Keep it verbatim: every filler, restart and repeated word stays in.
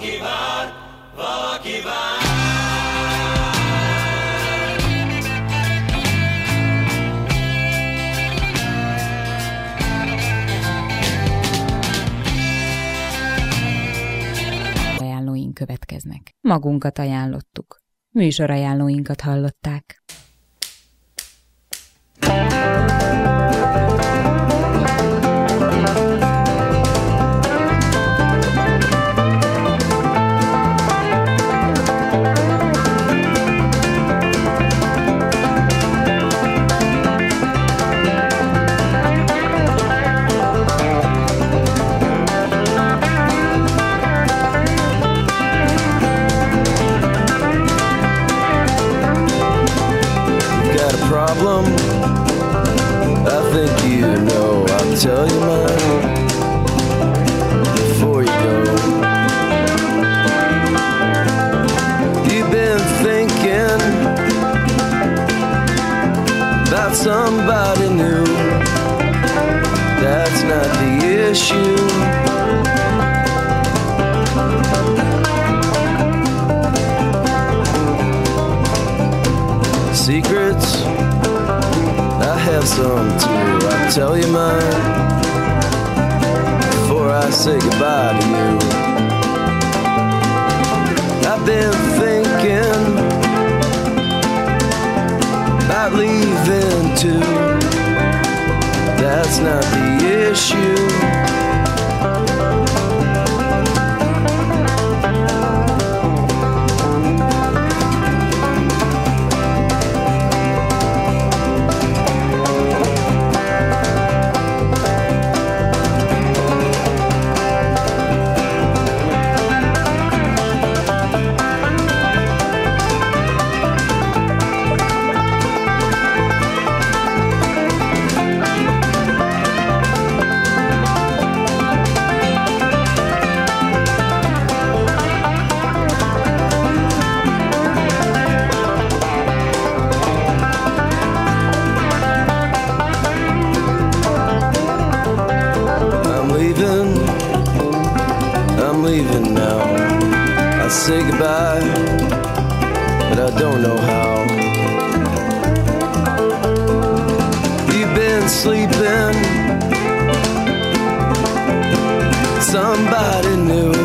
valaki vár, valaki vár. Ajánlóink következnek. Magunkat ajánlottuk. Műsorajánlóinkat hallották. Problem, I think you know. I'll tell you mine before you go. You've been thinking about somebody new. That's not the issue. Secrets, I have some too. I'll tell you mine before I say goodbye to you. I've been thinking about leaving too. That's not the issue. Say goodbye, but I don't know how. You've been sleeping, somebody new.